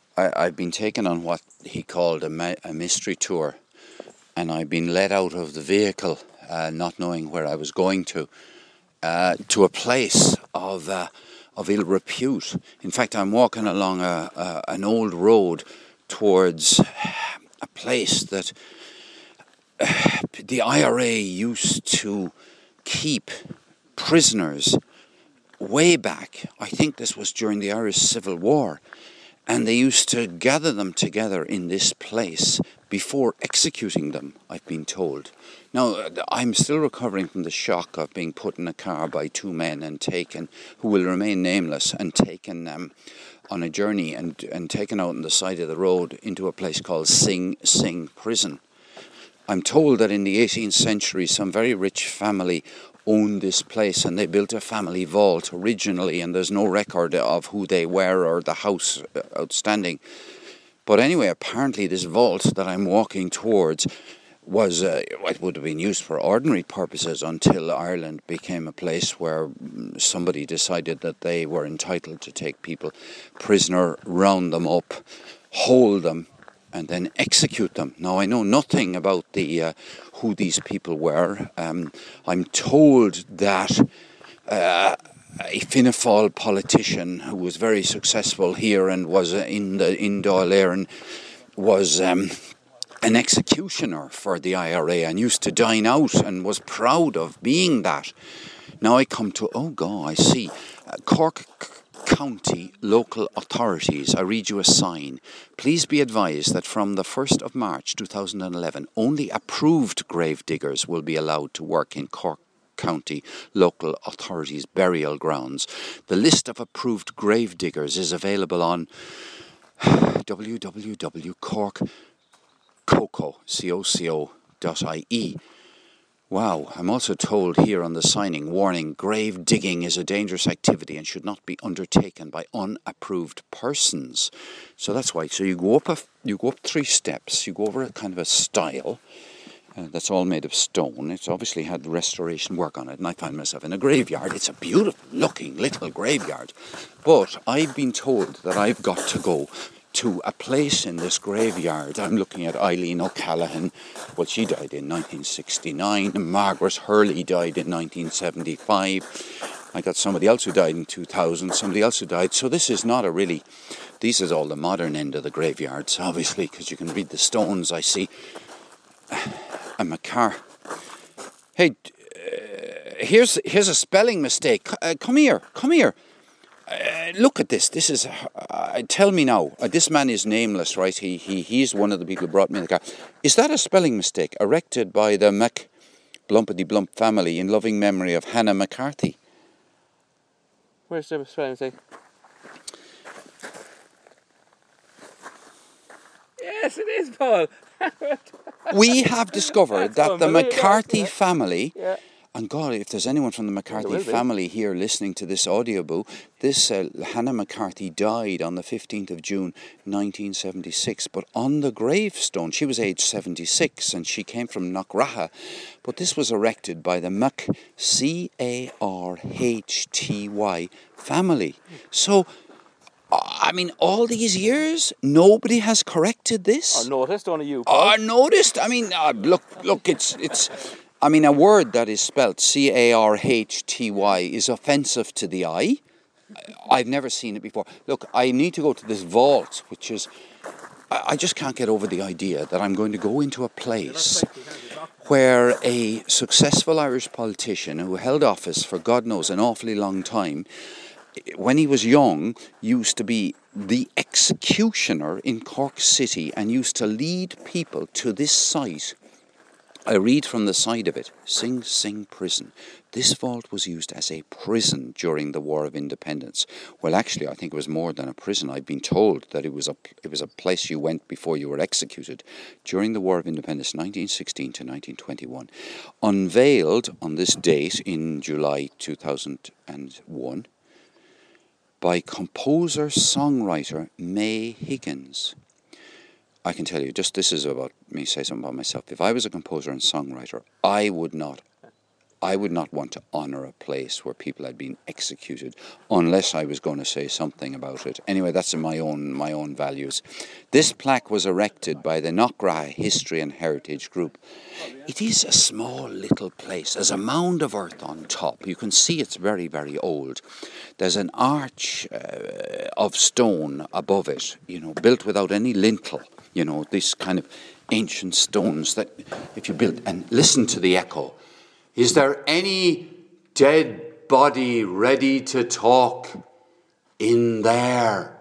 I've been taken on what he called a mystery tour, and I've been let out of the vehicle, not knowing where I was going to a place of ill repute. In fact, I'm walking along an old road towards a place that the IRA used to keep prisoners way back. I think this was during the Irish Civil War. And they used to gather them together in this place before executing them, I've been told. Now, I'm still recovering from the shock of being put in a car by two men and taken, who will remain nameless, and taken on a journey and taken out on the side of the road into a place called Sing Sing Prison. I'm told that in the 18th century, some very rich family owned this place, and they built a family vault originally, and there's no record of who they were or the house outstanding. But anyway, apparently this vault that I'm walking towards was it would have been used for ordinary purposes until Ireland became a place where somebody decided that they were entitled to take people prisoner, round them up, hold them, and then execute them. Now, I know nothing about the who these people were. I'm told that a Fianna Fáil politician who was very successful here and was in Dáil Éireann was an executioner for the IRA and used to dine out and was proud of being that. Now I come to, I see, Cork County local authorities. I read you a sign. Please be advised that from the 1st of March 2011, only approved grave diggers will be allowed to work in Cork County local authorities' burial grounds. The list of approved grave diggers is available on www.corkcoco.ie. Wow, I'm also told here on the signing, warning, grave digging is a dangerous activity and should not be undertaken by unapproved persons. So that's why. So you go up 3 steps, you go over a kind of a stile that's all made of stone. It's obviously had restoration work on it, and I find myself in a graveyard. It's a beautiful looking little graveyard. But I've been told that I've got to go to a place in this graveyard. I'm looking at Eileen O'Callaghan. Well, she died in 1969. Margaret Hurley died in 1975. I got somebody else who died in 2000, somebody else who died. So this is not this is all the modern end of the graveyards, obviously, because you can read the stones I see. I'm a car. Hey, here's a spelling mistake. Come here. Look at this. This is. Tell me now. This man is nameless, right? He's one of the people who brought me in the car. Is that a spelling mistake erected by the McBlumpity Blump family in loving memory of Hannah McCarthy? Where's the spelling mistake? Yes, it is, Paul. We have discovered that the McCarthy family. Yeah. And God, if there's anyone from the McCarthy family here listening to this audiobook, this Hannah McCarthy died on the 15th of June 1976. But on the gravestone, she was aged 76 and she came from Knockraha. But this was erected by the C-A-R-H-T-Y family. So, I mean, all these years, nobody has corrected this? Or noticed, only you, Paul. Or noticed? I mean, look, it's... I mean, a word that is spelt C-A-R-H-T-Y is offensive to the eye. I've never seen it before. Look, I need to go to this vault, which is... I just can't get over the idea that I'm going to go into a place where a successful Irish politician who held office for God knows an awfully long time, when he was young, used to be the executioner in Cork City and used to lead people to this site. I read from the side of it, Sing Sing Prison. This vault was used as a prison during the War of Independence. Well, actually, I think it was more than a prison. I've been told that it was a place you went before you were executed. During the War of Independence, 1916 to 1921. Unveiled on this date in July 2001 by composer-songwriter May Higgins. I can tell you, just this is about me, say something about myself. If I was a composer and songwriter, I would not I would not want to honour a place where people had been executed unless I was going to say something about it. Anyway, that's in my own values. This plaque was erected by the Knockgraha History and Heritage Group. It is a small little place. There's a mound of earth on top. You can see it's very, very old. There's an arch of stone above it, built without any lintel. This kind of ancient stones that if you build, and listen to the echo. Is there any dead body ready to talk in there?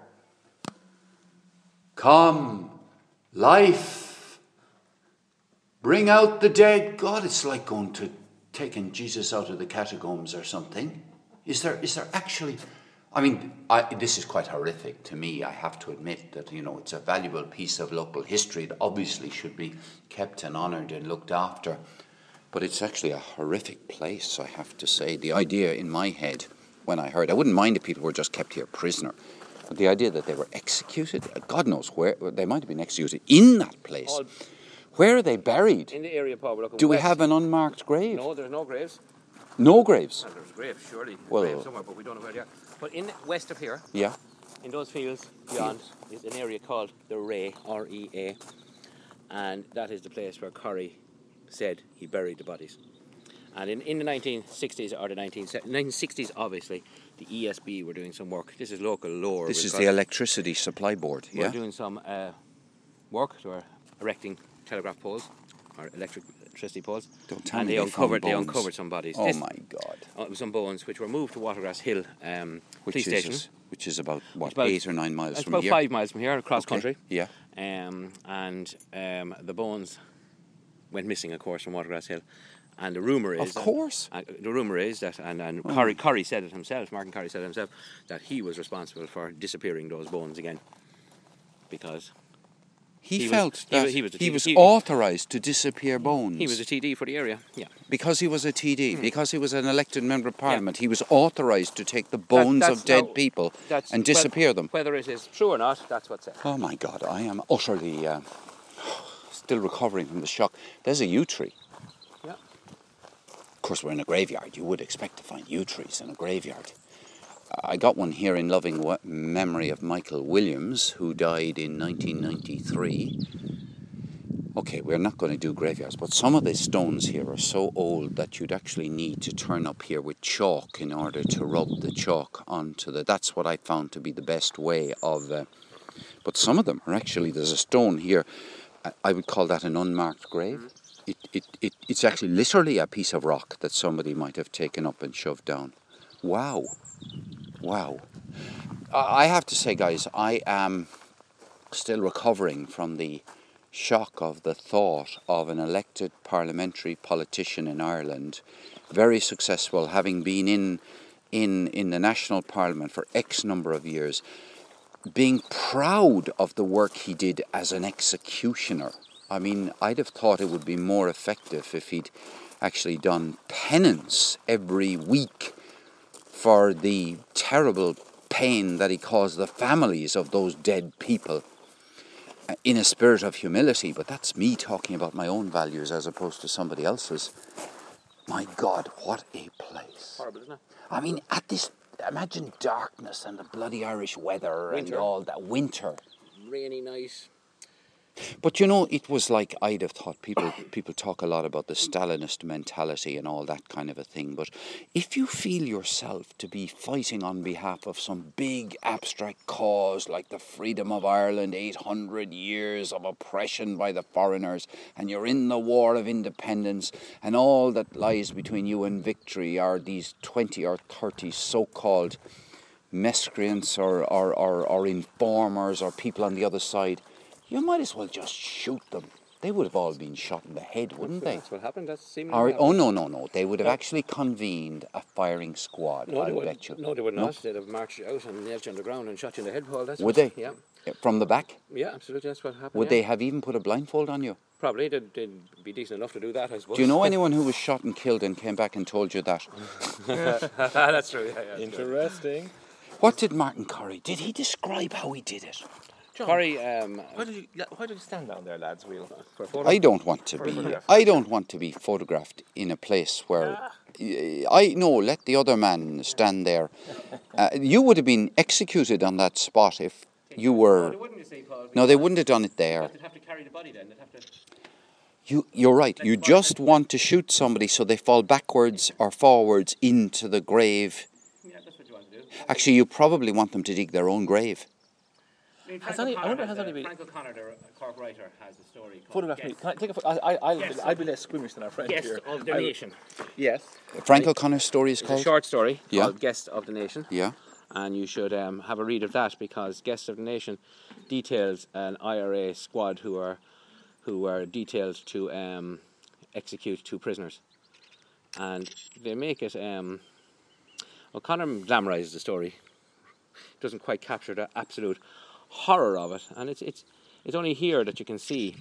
Come, life, bring out the dead. God, it's like taking Jesus out of the catacombs or something. Is there actually... this is quite horrific to me. I have to admit that, it's a valuable piece of local history that obviously should be kept and honoured and looked after. But it's actually a horrific place, I have to say. The idea in my head, when I heard, I wouldn't mind if people were just kept here prisoner. But the idea that they were executed, God knows where, they might have been executed in that place. Where are they buried? In the area, Paul. Do we have an unmarked grave? No, there's no graves. No graves? And there's graves, surely. Well, Graves somewhere, but we don't know where they are. But west of here, yeah, in those fields beyond, is an area called the Rea, R-E-A. And that is the place where Corrie said he buried the bodies. And in the 1960s, or the 1960s, obviously, the ESB were doing some work. This is local lore. This is the Electricity Supply Board, yeah? We're doing some work. They were erecting telegraph poles, or electricity poles. Don't tell and me they uncovered uncovered some bodies. Oh my God. Some bones which were moved to Watergrass Hill police station. Which is about, 8 or 9 miles from here? It's about 5 miles from here, across country. Yeah. And the bones went missing, of course, from Watergrass Hill. And the rumour is... Of course. The rumour is that, and Corrie said it himself, Martin Corrie said it himself, that he was responsible for disappearing those bones again. Because... He felt that he was authorised to disappear bones. He was a TD for the area, yeah. Because he was a TD, because he was an elected member of Parliament, he was authorised to take the bones of dead people and disappear them. Whether it is true or not, that's what's said. Oh my God, I am utterly still recovering from the shock. There's a yew tree. Yeah. Of course, we're in a graveyard. You would expect to find yew trees in a graveyard. I got one here in loving memory of Michael Williams, who died in 1993. Okay, we're not going to do graveyards, but some of the stones here are so old that you'd actually need to turn up here with chalk in order to rub the chalk onto the... That's what I found to be the best way of... but some of them are actually... There's a stone here. I would call that an unmarked grave. It's actually literally a piece of rock that somebody might have taken up and shoved down. Wow. Wow. I have to say, guys, I am still recovering from the shock of the thought of an elected parliamentary politician in Ireland, very successful, having been in the national parliament for X number of years, being proud of the work he did as an executioner. I mean, I'd have thought it would be more effective if he'd actually done penance every week for the terrible pain that he caused the families of those dead people in a spirit of humility. But that's me talking about my own values as opposed to somebody else's. My God, what a place. Horrible, isn't it? I mean, imagine darkness and the bloody Irish weather and all that winter. Rainy night. But it was like, I'd have thought people talk a lot about the Stalinist mentality and all that kind of a thing. But if you feel yourself to be fighting on behalf of some big abstract cause like the freedom of Ireland, 800 years of oppression by the foreigners, and you're in the war of independence, and all that lies between you and victory are these 20 or 30 so-called miscreants or informers or people on the other side, you might as well just shoot them. They would have all been shot in the head, wouldn't they? That's what happened. That's Oh, no. They would have actually convened a firing squad, I bet you. No, they would not. They'd have marched out and nailed you on the ground and shot you in the head, Paul. Would they? Yeah. From the back? Yeah, absolutely. That's what happened. Would they have even put a blindfold on you? Probably. They'd be decent enough to do that, I suppose. Do you know anyone who was shot and killed and came back and told you that? That's true, yeah. Interesting. What did Martin Corrie... Did he describe how he did it? John, Curry, why did you stand down there, lads? for a photo. I don't want to be. I don't want to be photographed in a place where. I no. Let the other man stand there. You would have been executed on that spot if you were. No, they wouldn't have done it there. They'd have to carry the body then. They'd have to. You're right. You just want to shoot somebody so they fall backwards or forwards into the grave. Yeah, that's what you want to do. Actually, you probably want them to dig their own grave. I mean, Has anybody... Frank O'Connor, the Cork writer, has a story called Photograph me. Can I take a photo? I'll be less squeamish than our friend Guest here. of the Nation. Yes. Frank O'Connor's story is It's called? a short story Yeah. called Guest of the Nation. Yeah. And you should have a read of that, because Guest of the Nation details an IRA squad who were detailed to execute 2 prisoners. And they make it... O'Connor glamorises the story. Doesn't quite capture the absolute horror of it, and it's only here that you can see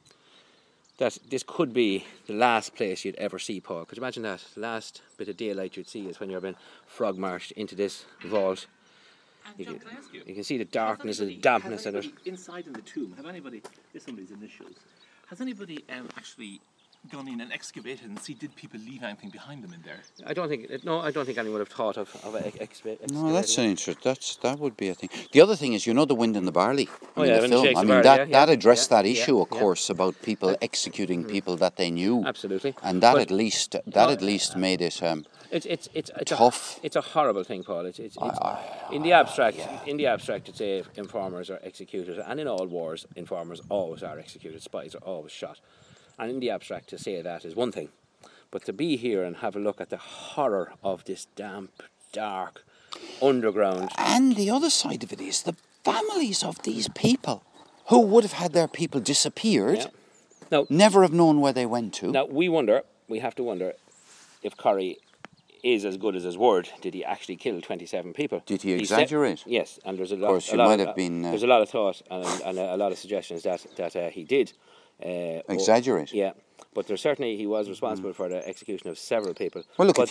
that this could be the last place you'd ever see Paul. Could you imagine that? The last bit of daylight you'd see is when you're being frog marched into this vault. John, can I ask you? You can see the darkness and the dampness in it. Inside in the tomb, there's somebody's initials. Has anybody actually gone in and excavated and see, did people leave anything behind them in there? I don't think anyone would have thought of excavating. No, that's an interest. That would be a thing. The other thing is, the wind and the barley Oh, in yeah, the when film. Shakes I the mean, barley, that addressed that yeah, issue, of yeah. course, about people executing people that they knew. Absolutely. And that at least made it It's tough. It's a horrible thing, Paul. It's in the abstract. In the abstract, to say informers are executed, and in all wars, informers always are executed. Spies are always shot, and in the abstract, to say that is one thing, but to be here and have a look at the horror of this damp, dark, underground. And the other side of it is the families of these people who would have had their people disappeared, never have known where they went to. Now we have to wonder if Curry is as good as his word. Did he actually kill 27 people? Did he exaggerate? Yes, and there's a lot. Of course, you might have been. There's a lot of thought and a lot of suggestions that he did exaggerate. Yeah, but there certainly he was responsible for the execution of several people. Well, look,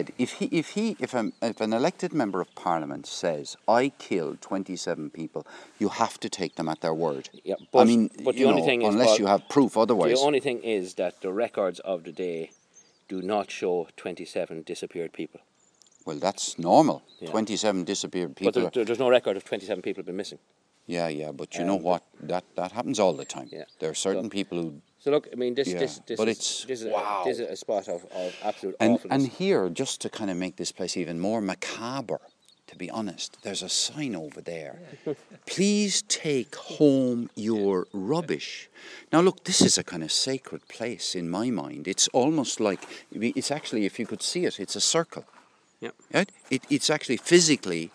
if an elected member of Parliament says, "I killed 27 people," you have to take them at their word. Yeah, but the only know, thing is, unless Paul, you have proof otherwise. The only thing is that the records of the day do not show 27 disappeared people. Well, that's normal. Yeah. 27 disappeared people. But there's no record of 27 people have been missing. Yeah, but you know what? That happens all the time. Yeah. There are certain people who... So look, I mean, this is a spot of absolute awfulness. And here, just to kind of make this place even more macabre, to be honest, there's a sign over there. Please take home your rubbish. Now look, this is a kind of sacred place in my mind. It's almost like, it's actually, if you could see it, it's a circle. Yeah. Right? It's actually physically,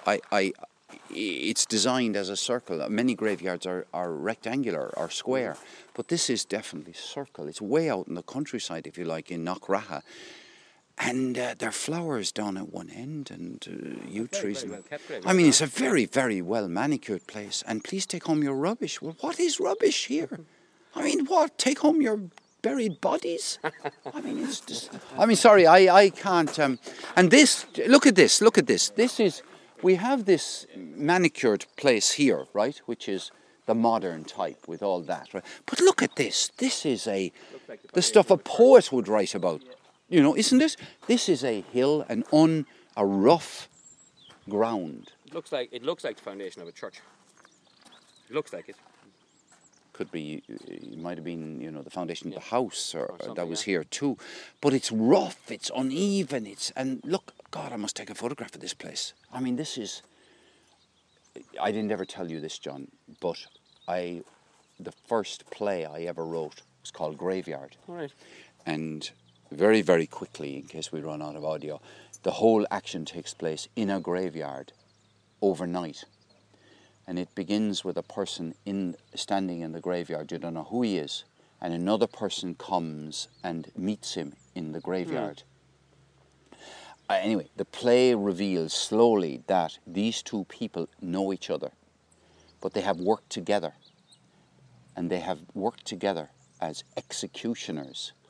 it's designed as a circle. Many graveyards are rectangular or square, but this is definitely circle. It's way out in the countryside, if you like, in Knockraha. And there are flowers down at one end and yew trees. Very well kept, I mean, it's a very, very well manicured place. And please take home your rubbish. Well, what is rubbish here? I mean, what? Take home your buried bodies? I mean, it's just... I mean, sorry, I can't... and this, look at this. This is... We have this manicured place here, right, which is the modern type with all that, right? But look at this. This is the stuff a poet would write about. You know, isn't it? This is a hill, a rough ground. It looks like the foundation of a church. It looks like it. Could be, it might have been, the foundation of the house or that was here too. But it's rough, it's uneven, and look, God, I must take a photograph of this place. I mean, this is, I didn't ever tell you this, John, but the first play I ever wrote was called Graveyard. All right. And very, very quickly, in case we run out of audio, the whole action takes place in a graveyard overnight. And it begins with a person standing in the graveyard. You don't know who he is. And another person comes and meets him in the graveyard. Anyway, the play reveals slowly that these two people know each other. But they have worked together. And they have worked together as executioners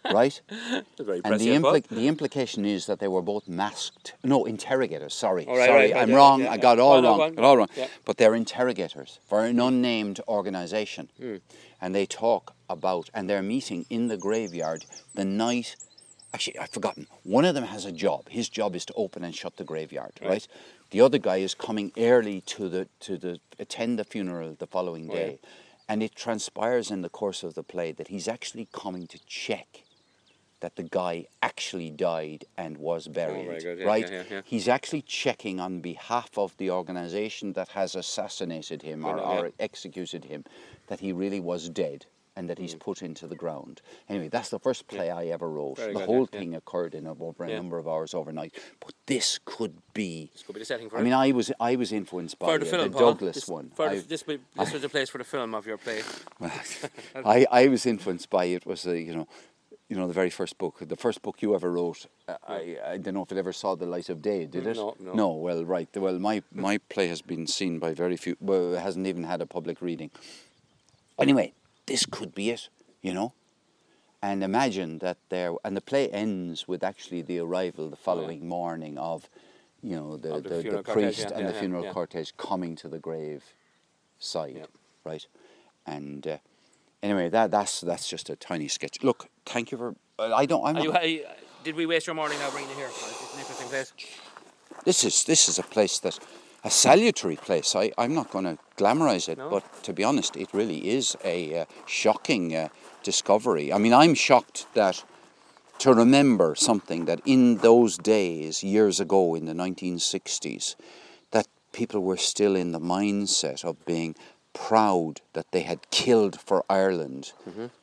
right? That's very And impressive. the implication is that they were both masked. No, interrogators. Sorry, Oh, right, sorry, right, I'm yeah, wrong. yeah, I yeah. got it Go all on, wrong. go on. Got it all wrong. Yeah. But they're interrogators for an unnamed organisation, and they talk about, and they're meeting in the graveyard the night. Actually, I've forgotten. One of them has a job. His job is to open and shut the graveyard, right? The other guy is coming early to attend the funeral the following day. And it transpires in the course of the play that he's actually coming to check that the guy actually died and was buried, very good. Yeah, right? yeah. He's actually checking on behalf of the organisation that has assassinated him or executed him that he really was dead and that he's put into the ground. Anyway, that's the first play I ever wrote. Very The good, whole yeah. thing occurred in over a number of hours overnight. But this could be... This could be the setting for I it. mean, I was influenced by For the film, the Paul. Douglas one. This was the place for the film of your play. I was influenced by it. Was the very first book, the first book you ever wrote. I don't know if it ever saw the light of day. Did it? No. No. Well, right. Well, my play has been seen by very few. Well, it hasn't even had a public reading. Anyway, this could be it. And imagine that and the play ends with actually the arrival the following morning of, the priest and the funeral cortege coming to the grave side, right? And anyway, that's just a tiny sketch. Look, thank you for. Did we waste your morning now bringing you here? It's an interesting place. This is a place a salutary place. I'm not going to glamorise it, but to be honest, it really is a shocking discovery. I mean, I'm shocked to remember something that in those days, years ago in the 1960s, that people were still in the mindset of being proud that they had killed for Ireland.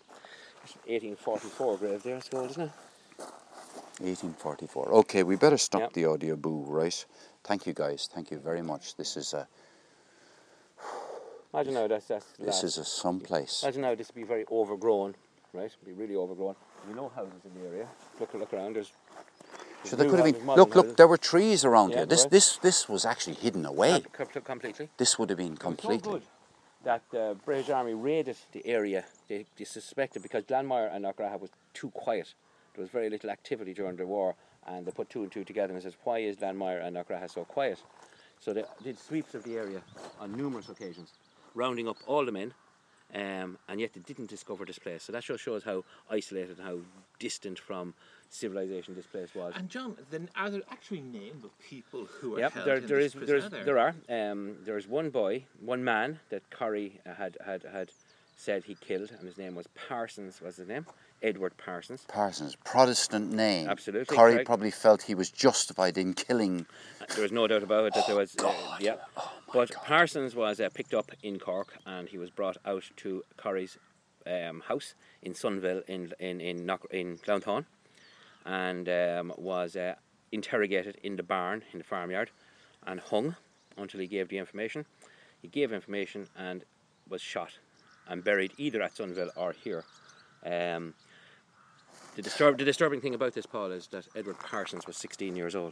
1844 grave there, it's called, isn't it? 1844. Okay, we better stop the audio boo, right? Thank you, guys. Thank you very much. This is Imagine now this is some place. Imagine now this would be very overgrown, right? Be really overgrown. There no houses in the area. Look around. So there could have been. Look. There were trees around here. This was actually hidden away. Completely. This would have been completely. So good that the British Army raided the area. They suspected because Glanmire and Knockgraha was too quiet. There was very little activity during the war, and they put two and two together and says, why is Glanmire and Knockgraha so quiet? So they did sweeps of the area on numerous occasions, rounding up all the men, and yet they didn't discover this place. So that just shows how isolated and how distant from civilization this place was. And John, then are there actually names of people who are held in there this prison? there are. There's one man that Corrie had said he killed, and his name was Parsons. Was his name? Edward Parsons. Parsons, Protestant name. Absolutely. Corrie correct. probably felt he was justified in killing. There was no doubt about it that there was. God. But Parsons was picked up in Cork, and he was brought out to Corrie's house in Sunville in Clownthorne, and was interrogated in the barn in the farmyard, and hung until he gave the information. He gave information and was shot and buried either at Sunville or here. The disturbing thing about this, Paul, is that Edward Parsons was 16 years old.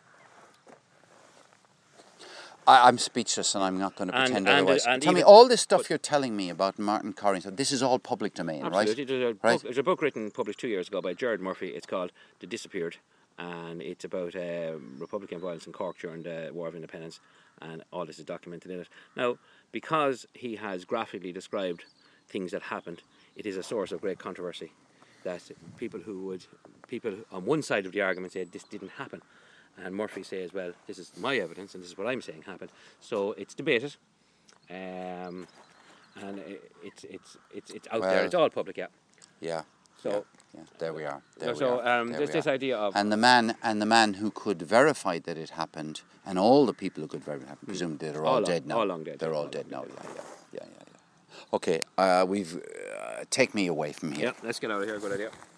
I'm speechless, and I'm not going to pretend otherwise. Tell me, all this stuff you're telling me about Martin Corrie, this is all public domain, absolutely. right? There's a book published 2 years ago by Gerard Murphy. It's called The Disappeared, and it's about Republican violence in Cork during the War of Independence, and all this is documented in it. Now, because he has graphically described things that happened, it is a source of great controversy. That people on one side of the argument say this didn't happen, and Murphy says, well, this is my evidence and this is what I'm saying happened. So it's debated, and it's out there. It's all public, Yeah. So yeah. There we are. There's this idea of and the man who could verify that it happened, and all the people who could verify it happened, presumably they're all dead now. All long dead. They're all dead now. Yeah. Okay, take me away from here. Yeah, let's get out of here. Good idea.